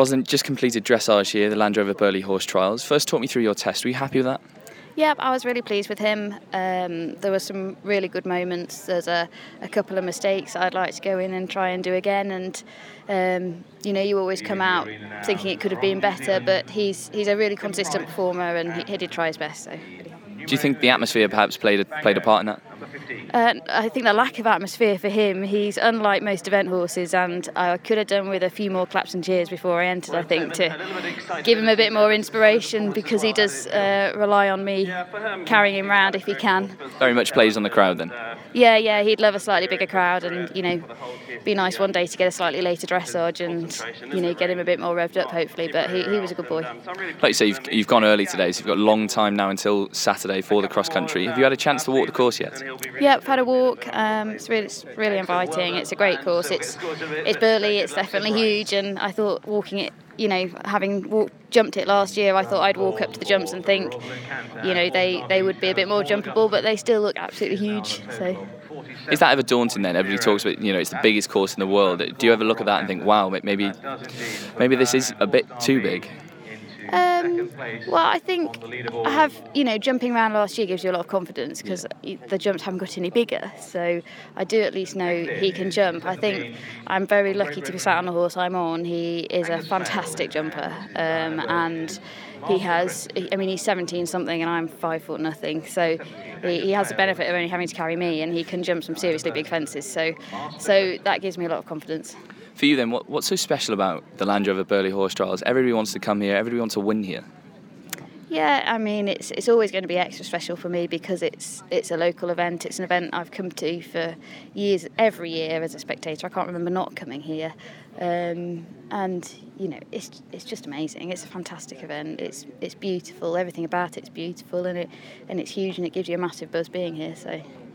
Rosalind just completed dressage here, the Land Rover Burghley Horse Trials. First, talk me through your test. Were you happy with that? Yeah, I was really pleased with him. There were some really good moments. There's a couple of mistakes I'd like to go in and try and do again. And you always come out thinking it could have been better, but he's a really consistent performer, and he did try his best. So. Do you think the atmosphere perhaps played a part in that? I think the lack of atmosphere for him, he's unlike most event horses, and I could have done with a few more claps and cheers before I entered, I think, to give him a bit more inspiration, because he does rely on me carrying him round if he can. Very much plays on the crowd then? Yeah, he'd love a slightly bigger crowd, and, be nice one day to get a slightly later dressage and, get him a bit more revved up, hopefully, but he was a good boy. Like you say, you've gone early today, so you've got a long time now until Saturday for the cross country. Have you had a chance to walk the course yet? Yeah, I've had a walk. It's really inviting. It's a great course. It's Burghley. It's definitely huge, and I thought walking it, having jumped it last year, I thought I'd walk up to the jumps and think, they would be a bit more jumpable, but they still look absolutely huge. So. Is that ever daunting then? Everybody talks about, it's the biggest course in the world. Do you ever look at that and think, wow, maybe this is a bit too big? Well, I think I have, jumping around last year gives you a lot of confidence, because the jumps haven't got any bigger, so I do at least know he can jump. I think I'm very lucky to be sat on the horse I'm on. He is a fantastic jumper, and he's 17 something and I'm 5 foot nothing, so he has the benefit of only having to carry me, and he can jump some seriously big fences, so that gives me a lot of confidence. For you then, what's so special about the Land Rover Burghley Horse Trials? Everybody wants to come here, everybody wants to win here. Yeah, it's always going to be extra special for me, because it's a local event. It's an event I've come to for years, every year as a spectator. I can't remember not coming here, and it's just amazing. It's a fantastic event. It's beautiful. Everything about it's beautiful, and it's huge, and it gives you a massive buzz being here. So.